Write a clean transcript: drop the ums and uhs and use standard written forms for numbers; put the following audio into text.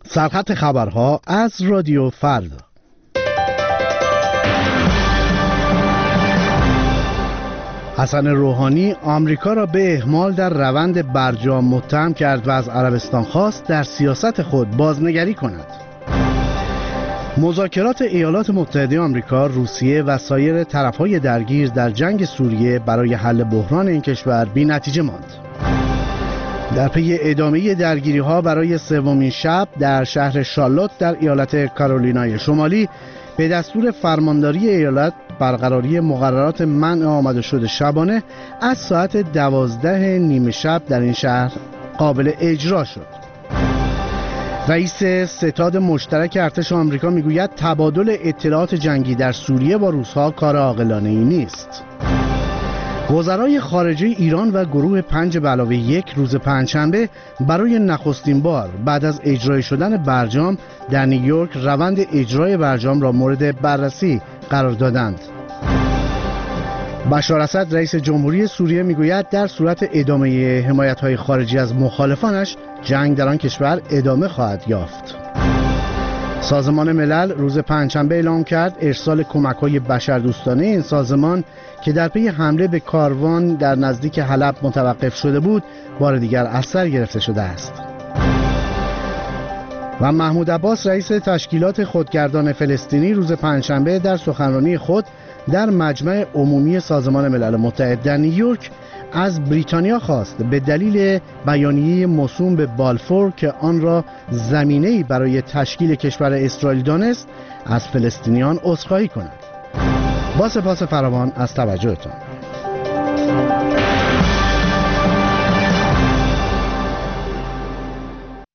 سرخط خبرها از رادیو فردا. حسن روحانی آمریکا را به اهمال در روند برجام متهم کرد و از عربستان خواست در سیاست خود بازنگری کند. مذاکرات ایالات متحده آمریکا، روسیه و سایر طرف‌های درگیر در جنگ سوریه برای حل بحران این کشور بی‌نتیجه ماند. در پی ادامه درگیری‌ها برای سومین شب در شهر شارلوت در ایالت کارولینای شمالی به دستور فرمانداری ایالت برقراری مقررات منع آمد و شد شبانه از ساعت 12 نیمه شب در این شهر قابل اجرا شد. رئیس ستاد مشترک ارتش آمریکا میگوید تبادل اطلاعات جنگی در سوریه با روس‌ها کار عاقلانه‌ای نیست. وزرای خارجه ایران و گروه 5+1 روز پنجشنبه برای نخستین بار بعد از اجرای شدن برجام در نیویورک روند اجرای برجام را مورد بررسی قرار دادند. بشار اسد رئیس جمهوری سوریه میگوید در صورت ادامه حمایت‌های خارجی از مخالفانش جنگ در آن کشور ادامه خواهد یافت. سازمان ملل روز پنجشنبه اعلام کرد ارسال کمک‌های بشردوستانه این سازمان که در پی حمله به کاروان در نزدیک حلب متوقف شده بود بار دیگر از سر گرفته شده است. و محمود عباس رئیس تشکیلات خودگردان فلسطینی روز پنجشنبه در سخنرانی خود در مجمع عمومی سازمان ملل متحد در نیویورک از بریتانیا خواست به دلیل بیانیه موسوم به بالفور که آن را زمینه‌ای برای تشکیل کشور اسرائیل دانست از فلسطینیان عذرخواهی کند. با سپاس فراوان از توجهتان.